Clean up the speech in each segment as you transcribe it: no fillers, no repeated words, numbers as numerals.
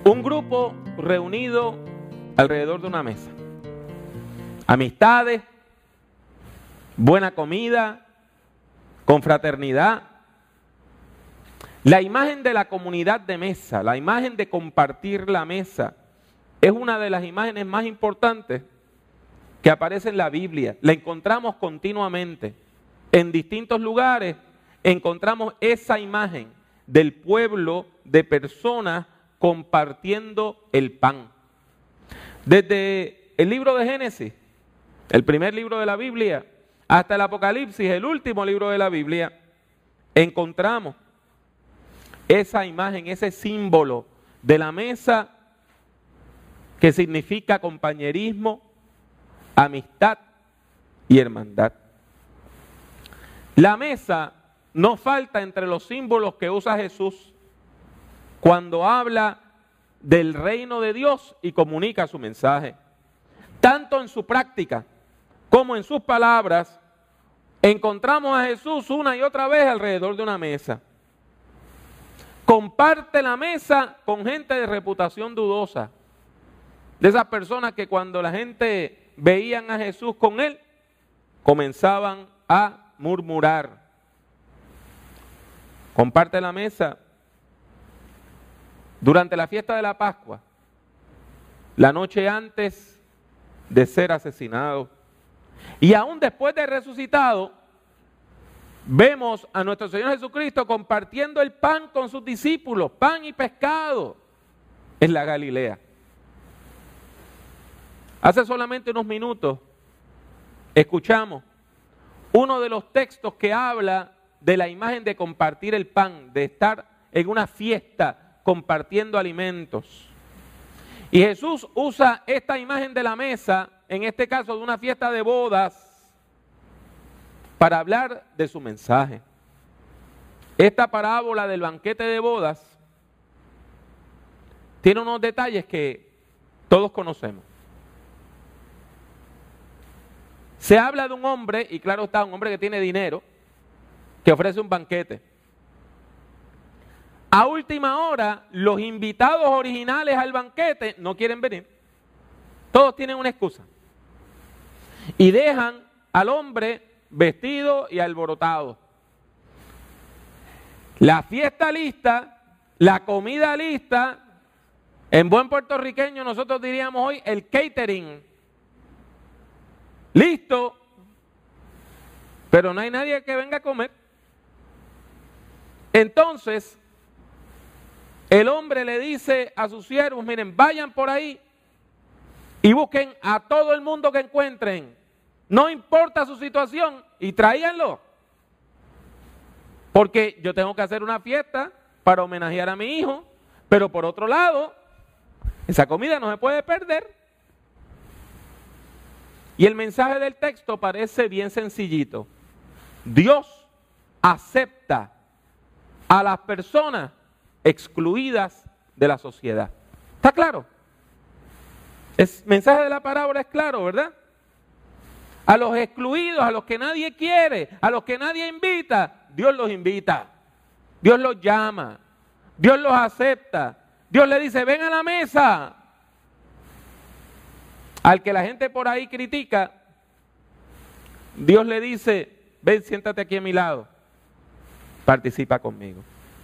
Un grupo reunido alrededor de una mesa. Amistades, buena comida, confraternidad. La imagen de la comunidad de mesa, la imagen de compartir la mesa, es una de las imágenes más importantes que aparece en la Biblia. La encontramos continuamente. En distintos lugares encontramos esa imagen del pueblo de personas compartiendo el pan. Desde el libro de Génesis, el primer libro de la Biblia, hasta el Apocalipsis, el último libro de la Biblia, encontramos esa imagen, ese símbolo de la mesa que significa compañerismo, amistad y hermandad. La mesa no falta entre los símbolos que usa Jesús cuando habla del reino de Dios y comunica su mensaje. Tanto en su práctica como en sus palabras, encontramos a Jesús una y otra vez alrededor de una mesa. Comparte la mesa con gente de reputación dudosa, de esas personas que cuando la gente veían a Jesús con él, comenzaban a murmurar. Comparte la mesa durante la fiesta de la Pascua, la noche antes de ser asesinado. Y aún después de resucitado, vemos a nuestro Señor Jesucristo compartiendo el pan con sus discípulos, pan y pescado, en la Galilea. Hace solamente unos minutos escuchamos uno de los textos que habla de la imagen de compartir el pan, de estar en una fiesta compartiendo alimentos. Y Jesús usa esta imagen de la mesa, en este caso de una fiesta de bodas, para hablar de su mensaje. Esta parábola del banquete de bodas tiene unos detalles que todos conocemos. Se habla de un hombre, y claro está, un hombre que tiene dinero, que ofrece un banquete. A última hora, los invitados originales al banquete no quieren venir. Todos tienen una excusa. Y dejan al hombre vestido y alborotado. La fiesta lista, la comida lista, en buen puertorriqueño nosotros diríamos hoy el catering. Listo, pero no hay nadie que venga a comer. Entonces, el hombre le dice a sus siervos, miren, vayan por ahí y busquen a todo el mundo que encuentren, no importa su situación, y tráiganlo. Porque yo tengo que hacer una fiesta para homenajear a mi hijo, pero por otro lado, esa comida no se puede perder. Y el mensaje del texto parece bien sencillito. Dios acepta a las personas excluidas de la sociedad. ¿Está claro? El mensaje de la parábola es claro, ¿verdad? A los excluidos, a los que nadie quiere, a los que nadie invita, Dios los invita. Dios los llama. Dios los acepta. Dios le dice, ven a la mesa. Al que la gente por ahí critica, Dios le dice, ven, siéntate aquí a mi lado, participa conmigo.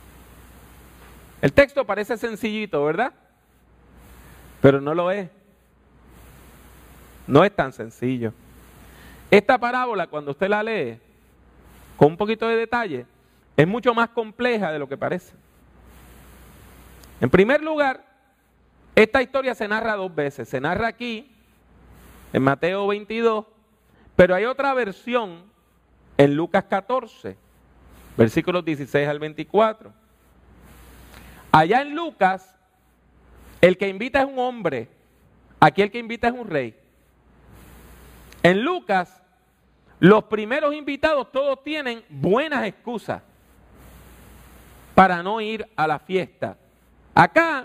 El texto parece sencillito, ¿verdad? Pero no lo es. No es tan sencillo. Esta parábola, cuando usted la lee, con un poquito de detalle, es mucho más compleja de lo que parece. En primer lugar, esta historia se narra dos veces. Se narra aquí, en Mateo 22, pero hay otra versión en Lucas 14, versículos 16 al 24. Allá en Lucas, el que invita es un hombre, aquí el que invita es un rey. En Lucas, los primeros invitados todos tienen buenas excusas para no ir a la fiesta. Acá,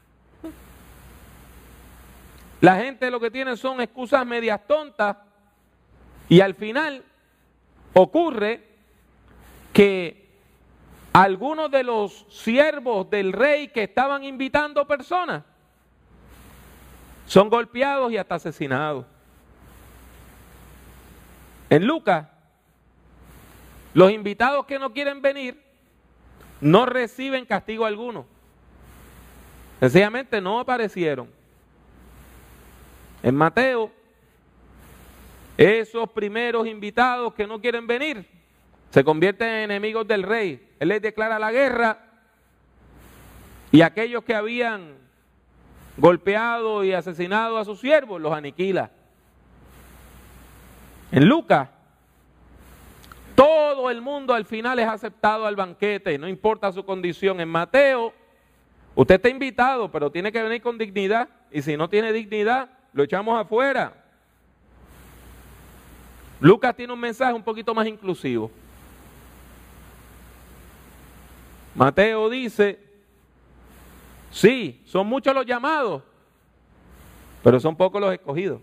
la gente lo que tiene son excusas medias tontas y al final ocurre que algunos de los siervos del rey que estaban invitando personas son golpeados y hasta asesinados. En Lucas, los invitados que no quieren venir no reciben castigo alguno. Sencillamente no aparecieron. En Mateo, esos primeros invitados que no quieren venir se convierten en enemigos del rey. Él les declara la guerra y aquellos que habían golpeado y asesinado a sus siervos los aniquila. En Lucas, todo el mundo al final es aceptado al banquete, no importa su condición. En Mateo, usted está invitado, pero tiene que venir con dignidad, y si no tiene dignidad, lo echamos afuera. Lucas tiene un mensaje un poquito más inclusivo. Mateo dice, sí, son muchos los llamados, pero son pocos los escogidos.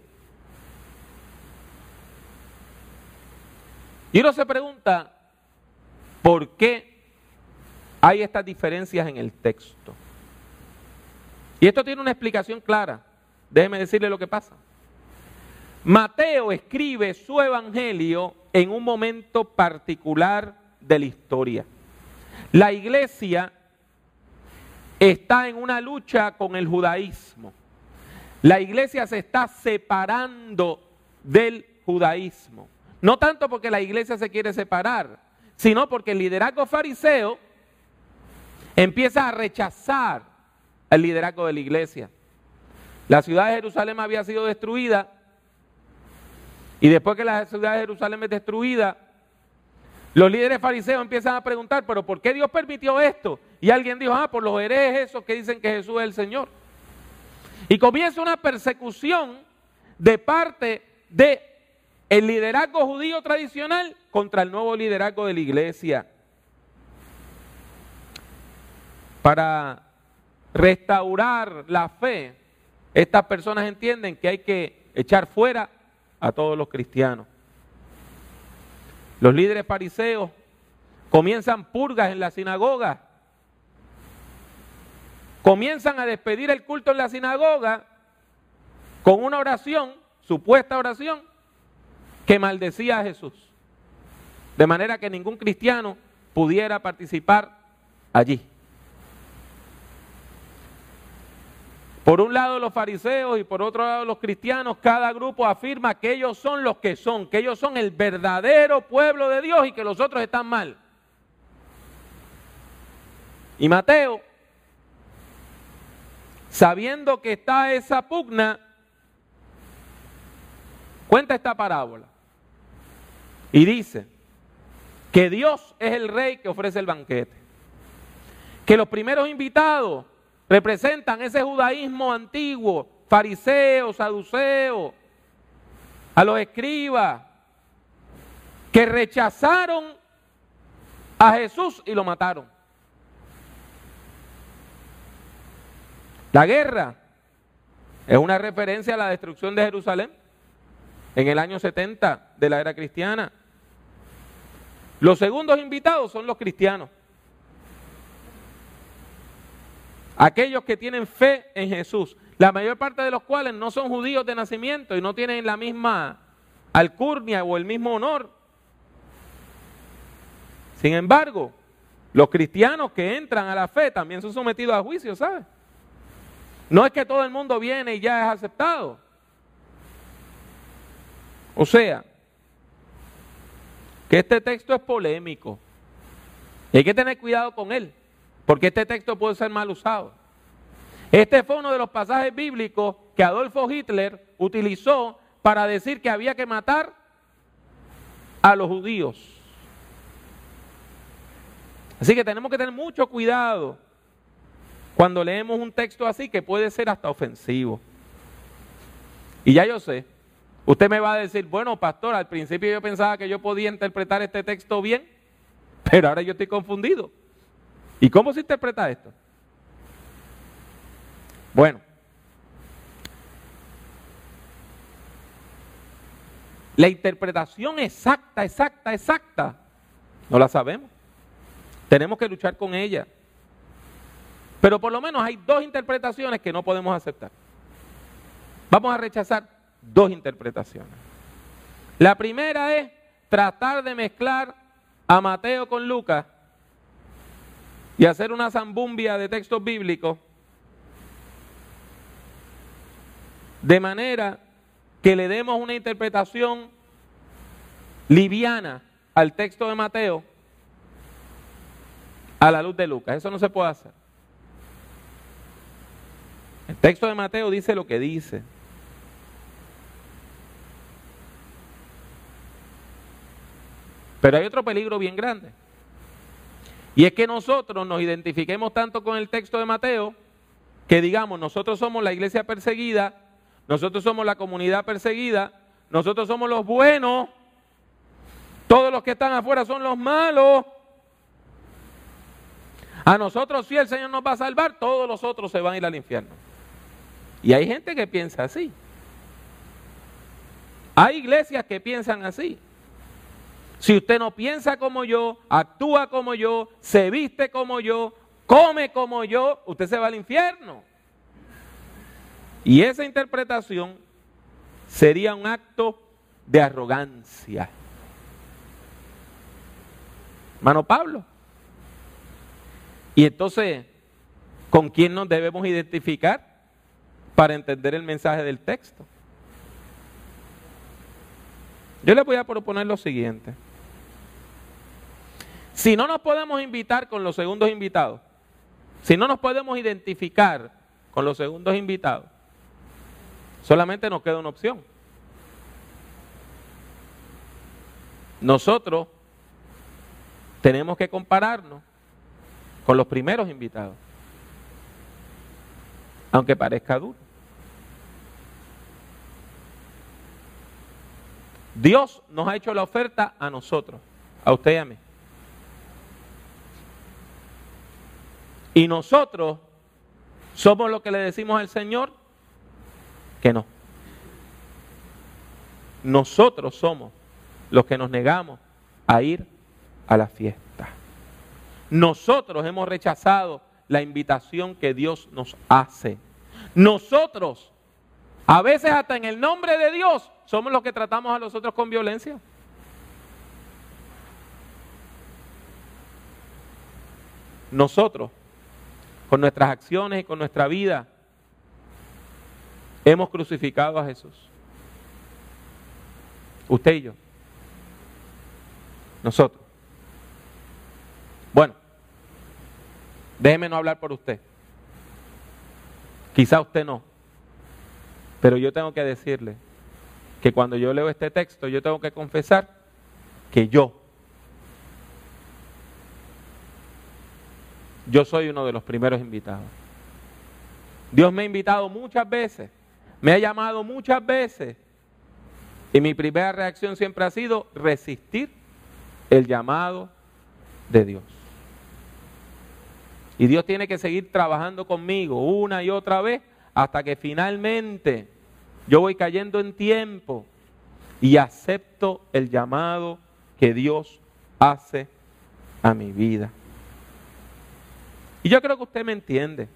Y uno se pregunta, ¿por qué hay estas diferencias en el texto? Y esto tiene una explicación clara. Déjeme decirle lo que pasa. Mateo escribe su evangelio en un momento particular de la historia. La iglesia está en una lucha con el judaísmo. La iglesia se está separando del judaísmo. No tanto porque la iglesia se quiere separar, sino porque el liderazgo fariseo empieza a rechazar el liderazgo de la iglesia. La ciudad de Jerusalén había sido destruida, y después que la ciudad de Jerusalén es destruida, los líderes fariseos empiezan a preguntar, ¿pero por qué Dios permitió esto? Y alguien dijo, por los herejes esos que dicen que Jesús es el Señor. Y comienza una persecución de parte del liderazgo judío tradicional contra el nuevo liderazgo de la iglesia. Para restaurar la fe, estas personas entienden que hay que echar fuera a todos los cristianos. Los líderes fariseos comienzan purgas en la sinagoga, comienzan a despedir el culto en la sinagoga con una oración, supuesta oración, que maldecía a Jesús, de manera que ningún cristiano pudiera participar allí. Por un lado los fariseos y por otro lado los cristianos, cada grupo afirma que ellos son los que ellos son el verdadero pueblo de Dios y que los otros están mal. Y Mateo, sabiendo que está esa pugna, cuenta esta parábola y dice que Dios es el rey que ofrece el banquete, que los primeros invitados representan ese judaísmo antiguo, fariseos, saduceos, a los escribas, que rechazaron a Jesús y lo mataron. La guerra es una referencia a la destrucción de Jerusalén en el año 70 de la era cristiana. Los segundos invitados son los cristianos. Aquellos que tienen fe en Jesús, la mayor parte de los cuales no son judíos de nacimiento y no tienen la misma alcurnia o el mismo honor. Sin embargo, los cristianos que entran a la fe también son sometidos a juicio, ¿sabes? No es que todo el mundo viene y ya es aceptado. O sea, que este texto es polémico y hay que tener cuidado con él, porque este texto puede ser mal usado. Este fue uno de los pasajes bíblicos que Adolfo Hitler utilizó para decir que había que matar a los judíos. Así que tenemos que tener mucho cuidado cuando leemos un texto así, que puede ser hasta ofensivo. Y ya yo sé, usted me va a decir, bueno, pastor, al principio yo pensaba que yo podía interpretar este texto bien, pero ahora yo estoy confundido. ¿Y cómo se interpreta esto? Bueno, la interpretación exacta, no la sabemos. Tenemos que luchar con ella. Pero por lo menos hay dos interpretaciones que no podemos aceptar. Vamos a rechazar dos interpretaciones. La primera es tratar de mezclar a Mateo con Lucas y hacer una zambumbia de textos bíblicos de manera que le demos una interpretación liviana al texto de Mateo a la luz de Lucas. Eso no se puede hacer. El texto de Mateo dice lo que dice. Pero hay otro peligro bien grande. Y es que nosotros nos identifiquemos tanto con el texto de Mateo que digamos, nosotros somos la iglesia perseguida, nosotros somos la comunidad perseguida, nosotros somos los buenos, todos los que están afuera son los malos. A nosotros sí el Señor nos va a salvar, todos los otros se van a ir al infierno. Y hay gente que piensa así. Hay iglesias que piensan así. Si usted no piensa como yo, actúa como yo, se viste como yo, come como yo, usted se va al infierno. Y esa interpretación sería un acto de arrogancia. Hermano Pablo. Y entonces, ¿con quién nos debemos identificar para entender el mensaje del texto? Yo les voy a proponer lo siguiente. Si no nos podemos invitar con los segundos invitados, si no nos podemos identificar con los segundos invitados, solamente nos queda una opción. Nosotros tenemos que compararnos con los primeros invitados, aunque parezca duro. Dios nos ha hecho la oferta a nosotros, a usted y a mí. Y nosotros somos los que le decimos al Señor que no. Nosotros somos los que nos negamos a ir a la fiesta. Nosotros hemos rechazado la invitación que Dios nos hace. Nosotros, a veces hasta en el nombre de Dios, somos los que tratamos a los otros con violencia. Nosotros, con nuestras acciones y con nuestra vida, hemos crucificado a Jesús. Usted y yo. Nosotros. Bueno, déjeme no hablar por usted. Quizá usted no. Pero yo tengo que decirle que cuando yo leo este texto, yo tengo que confesar que yo soy uno de los primeros invitados. Dios me ha invitado muchas veces, me ha llamado muchas veces, y mi primera reacción siempre ha sido resistir el llamado de Dios. Y Dios tiene que seguir trabajando conmigo una y otra vez hasta que finalmente yo voy cayendo en tiempo y acepto el llamado que Dios hace a mi vida. Y yo creo que usted me entiende.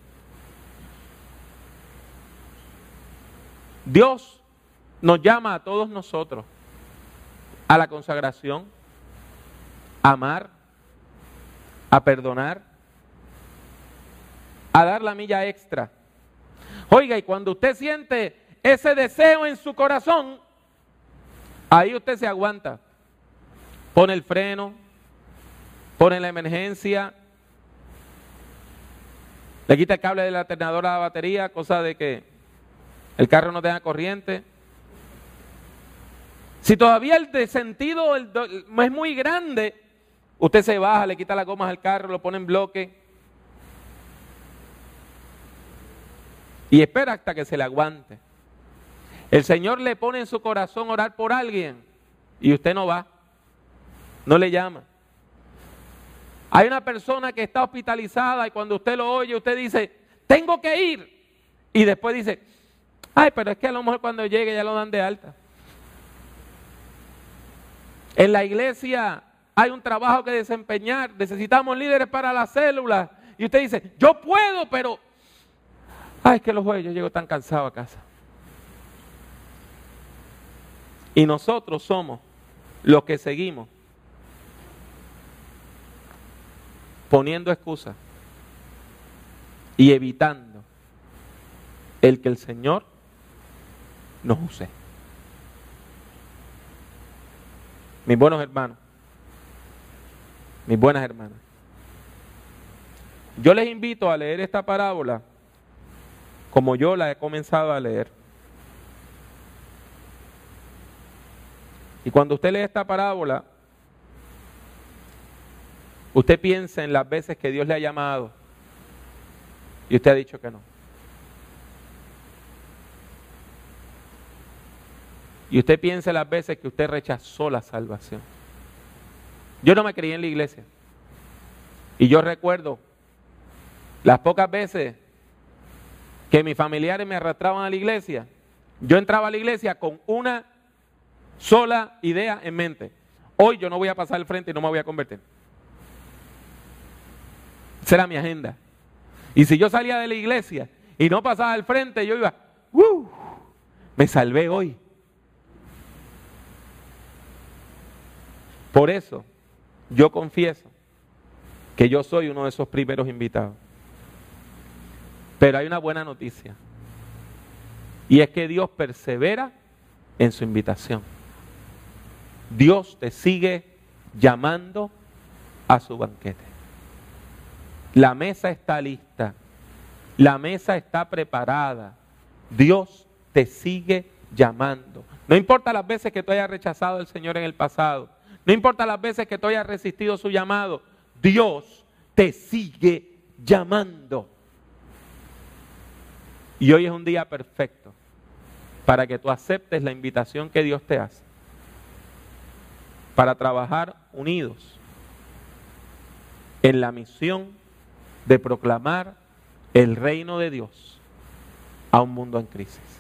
Dios nos llama a todos nosotros a la consagración, a amar, a perdonar, a dar la milla extra. Oiga, y cuando usted siente ese deseo en su corazón, ahí usted se aguanta. Pone el freno, pone la emergencia, le quita el cable del alternador a la batería, cosa de que el carro no tenga corriente. Si todavía el sentido es muy grande, usted se baja, le quita las gomas al carro, lo pone en bloque y espera hasta que se le aguante. El Señor le pone en su corazón orar por alguien y usted no va, no le llama. Hay una persona que está hospitalizada y cuando usted lo oye, usted dice, tengo que ir. Y después dice, ay, pero es que a lo mejor cuando llegue ya lo dan de alta. En la iglesia hay un trabajo que desempeñar, necesitamos líderes para las células. Y usted dice, yo puedo, pero, es que los jueves yo llego tan cansado a casa. Y nosotros somos los que seguimos poniendo excusas y evitando el que el Señor nos use. Mis buenos hermanos, mis buenas hermanas, yo les invito a leer esta parábola como yo la he comenzado a leer. Y cuando usted lee esta parábola, usted piensa en las veces que Dios le ha llamado y usted ha dicho que no. Y usted piensa en las veces que usted rechazó la salvación. Yo no me crié en la iglesia. Y yo recuerdo las pocas veces que mis familiares me arrastraban a la iglesia. Yo entraba a la iglesia con una sola idea en mente. Hoy yo no voy a pasar al frente y no me voy a convertir. Esa era mi agenda. Y si yo salía de la iglesia y no pasaba al frente, yo iba, me salvé hoy. Por eso, yo confieso que yo soy uno de esos primeros invitados. Pero hay una buena noticia. Y es que Dios persevera en su invitación. Dios te sigue llamando a su banquete. La mesa está lista. La mesa está preparada. Dios te sigue llamando. No importa las veces que tú hayas rechazado al Señor en el pasado. No importa las veces que tú hayas resistido su llamado. Dios te sigue llamando. Y hoy es un día perfecto para que tú aceptes la invitación que Dios te hace. Para trabajar unidos en la misión de proclamar el reino de Dios a un mundo en crisis.